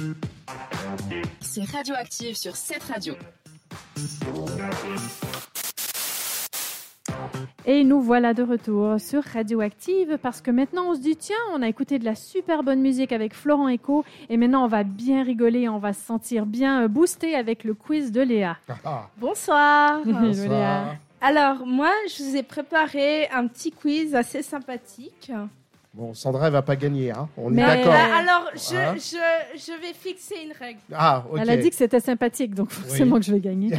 C'est Radioactive sur cette radio. Et nous voilà de retour sur Radioactive parce que maintenant on se dit tiens, on a écouté de la super bonne musique avec Florent Eco et maintenant on va bien rigoler, on va se sentir bien boosté avec le quiz de Léa. Bonsoir. Hello, Léa. Alors moi, je vous ai préparé un petit quiz assez sympathique. Bon, Sandra, elle va pas gagner, hein. On Mais- est d'accord. Alors, Hein je vais fixer une règle. Ah, ok. Elle a dit que c'était sympathique, donc forcément que je vais gagner.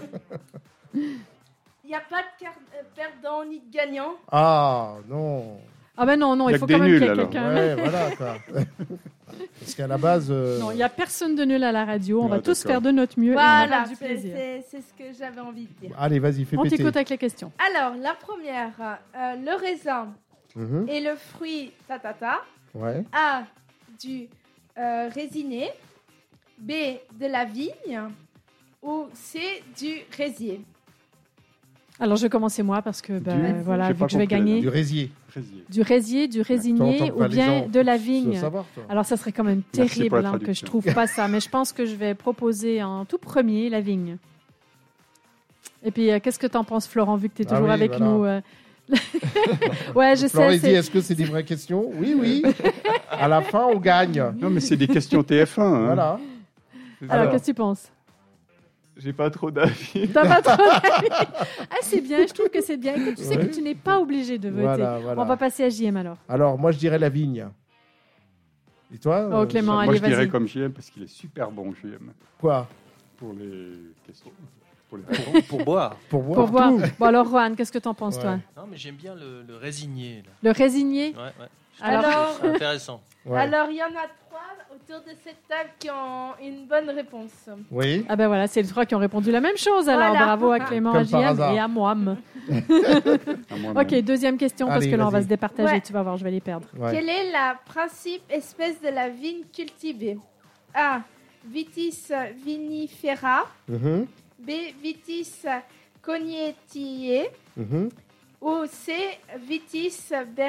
Il n'y a pas de perdant ni de gagnant. Ah, non. Ah ben non, Il y il a faut que quand des même qu'il y ait nuls, alors. quelqu'un. Ouais, voilà, quoi. Parce qu'à la base... Non, il n'y a personne de nul à la radio, on Ah, va tous d'accord. faire de notre mieux et on Voilà, aura du plaisir. c'est ce que j'avais envie de dire. Allez, vas-y, fais On péter. t'écoute avec les questions. Alors, la première, le raisin Mhm. et le fruit tatata. Ouais. A, du raisiné. B, de la vigne. Ou C, du raisier. Alors je vais commencer moi parce que voilà, J'ai vu pas que je vais compris, gagner Du résier. Fraisier. du raisier, du raisigné Toi, en tant que ou bien valaisan, de la Tu vigne. dois savoir, toi. Alors ça serait quand même Merci pour terrible la que je traduction. trouve pas ça, mais je pense que je vais proposer en tout premier la vigne. Et puis qu'est-ce que t'en penses Florent, vu que tu es Ah toujours oui, avec voilà. nous Ouais, je Florent, sais. il dit, est-ce que c'est des vraies questions? Oui, oui. À la fin, on gagne. Non, mais c'est des questions TF1. Hein. Voilà. Alors qu'est-ce que tu penses? J'ai pas trop d'avis. T'as pas trop d'avis. Ah c'est bien, je trouve que c'est bien. Écoute, tu sais Ouais. que tu n'es pas obligé de voter. Voilà, voilà. On va passer à JM alors. Alors, moi, je dirais la vigne. Et toi Oh, Clément, Moi, allez, je dirais vas-y. comme JM parce qu'il est super bon, JM. Quoi? Pour les questions. Pour les réponses. Pour boire. Pour boire. Pour voir. Bon alors Rohan, qu'est-ce que t'en penses Ouais. toi? Non, mais j'aime bien le résigné. Là. Le raisigné? Ouais, ouais. Je Alors- trouve que c'est intéressant. Ouais. Alors, il y en a 3 autour de cette table qui ont une bonne réponse. Oui. Ah ben voilà, c'est les trois qui ont répondu la même chose. Alors Voilà. bravo à Clément, Comme à par JM hasard. et à moi. À moi-même. Ok, deuxième question parce Allez, que là on va vas-y. se départager. Ouais. Tu vas voir, je vais les perdre. Ouais. Quelle est la principale espèce de la vigne cultivée? A. Vitis vinifera. Mhm. B. Vitis cognetiae. Mhm. Ou C. Vitis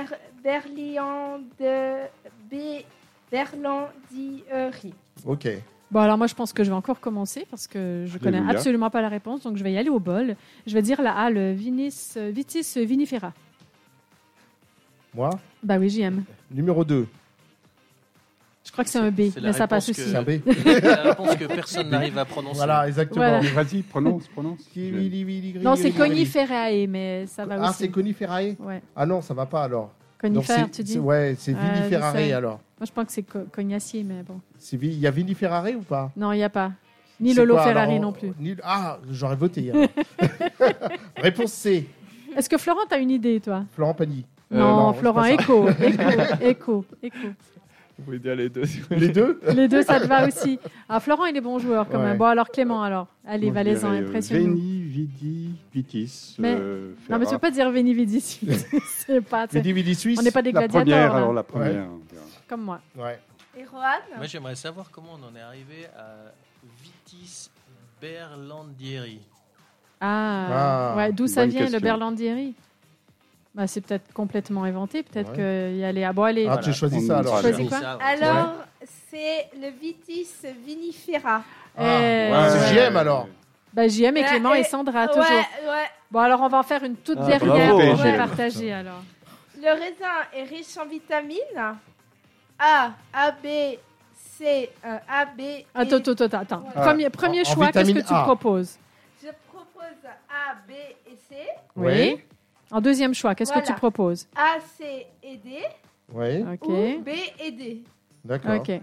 berlandieri. Ok. Bon alors moi je pense que je vais encore commencer parce que je connais Alléluia. absolument pas la réponse, donc je vais y aller au bol. Je vais dire la A, le Vitis vinifera. Moi, Bah oui, JM. numéro 2. Je crois que c'est un B, C'est la mais ça passe réponse aussi. C'est un B. C'est la réponse que personne n'arrive à prononcer. Voilà, exactement. Voilà. Mais vas-y, prononce. Non, c'est Coniferae, mais ça va Ah, aussi. c'est Coniferae? Ouais. Ah non, ça va pas alors. Donc, Conifère, c'est- tu dis? c'est- Ouais, c'est Ouais, Viniferae je sais. alors. Moi je pense que c'est Cognacier, mais bon. Il y a Viniferae ou pas? Non, il n'y a pas. Ni C'est Lolo quoi, Ferrari alors non plus. Ah, j'aurais voté. alors. Réponse C. Est-ce que Florent, t'as une idée, toi? Florent Pagny. Non, non, Florent, c'est écho. Vous pouvez dire les deux. Les deux? Les deux, ça te va aussi. Ah, Florent, il est bon joueur quand Ouais. même. Bon, alors Clément, alors. Allez, Moi, je valaisan, dirais, impressionne-nous. Veni, Vidi, Vitis. Mais- Non, mais tu peux pas dire Veni Vidi. C'est pas... Vidi Vidi Suisse. On n'est pas des La gladiateurs, première, là. alors la première. Comme moi. Ouais. Et Rohan? Moi, j'aimerais savoir comment on en est arrivé à Vitis berlandieri. Ah, ouais, d'où ça bonne vient, le question. Berlandieri? Bah, c'est peut-être complètement inventé. Peut-être Ouais. qu'il y allait... Ah, bon, allez. Ah, tu choisis ça On alors. choisis quoi? Alors, c'est le Vitis vinifera. Eh, ouais, c'est JM alors. Bah, JM et Ouais, Clément et et- Sandra, toujours. Ouais. Bon, alors on va en faire une toute Ah, dernière bravo, pour JM. partager, alors. Le raisin est riche en vitamines. A, B, C, A, B. et- Attends. Ah, Premier en choix, qu'est-ce que vitamine tu A. proposes? Je propose A, B et C. Oui. En deuxième choix, qu'est-ce que Voilà. tu proposes? A, C et D. Oui, Ok. Ou B et D. d'accord. Ok.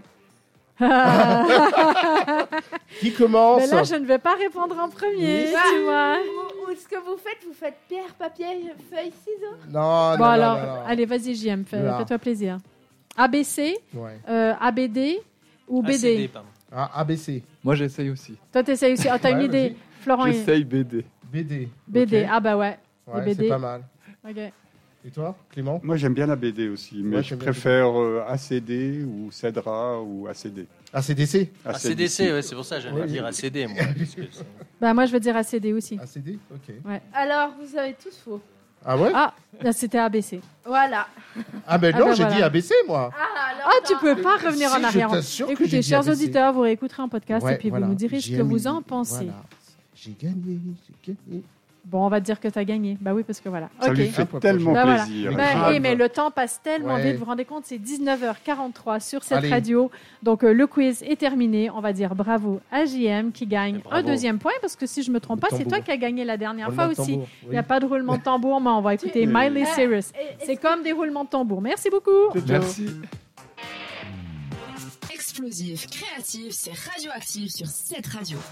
Qui commence? Mais là, je ne vais pas répondre en premier, Bah, tu vois. Ou ce que vous faites pierre, papier, feuille, ciseaux. Non, Bon, non, alors, non, non. allez, vas-y, JM, Là. fais-toi plaisir. ABC, Ouais. ABD ou BD? ACD, pardon. Ah, ABC. Moi, j'essaye aussi. Toi, t'essayes aussi. Ah, t'as une Ouais, idée. vas-y. Florent, J'essaye BD. BD. BD. Ok. Ah, bah ouais. Ouais, les BD. c'est pas mal. Ok. Et toi, Clément? Moi, j'aime bien la BD aussi, mais Ouais, je j'aime bien préfère ACD ou Cedra ou ACD. ACDC? ACDC, ouais, c'est pour ça que j'allais Oui. dire ACD, moi. Parce que c'est- Bah, moi, je veux dire ACD aussi. ACD? Ok. Alors, vous avez tous faux. Ah ouais? Ah, là, c'était ABC. Voilà. Ah ben Ah non, ben j'ai voilà. dit ABC, moi. Alors, Ah, tu peux pas revenir Si, en arrière. je t'assure que j'ai Écoutez, dit chers ABC. auditeurs, vous réécouterez en podcast Ouais, et puis voilà. vous nous direz ce J'ai que vous mis- en pensez. Voilà. J'ai gagné. Bon, on va te dire que tu as gagné. Bah oui, parce que voilà. Ça Ok. lui fait Ah, tellement Bah voilà. plaisir. Mais Ben, grave. mais le temps passe tellement Ouais. vite, vous vous rendez compte, c'est 19h43 sur cette Allez. radio. Donc le quiz est terminé. On va dire bravo à JM qui gagne Bravo. un deuxième point parce que si je me trompe pas, Le c'est toi tambour. qui as gagné la dernière Roulement fois de aussi. tambour, Il oui. n'y a pas de roulement de tambour, mais on va écouter Oui. Miley Cyrus. est-ce C'est que- comme des roulements de tambour. Merci beaucoup. Merci. Explosif, créatif, c'est Radioactive sur cette radio.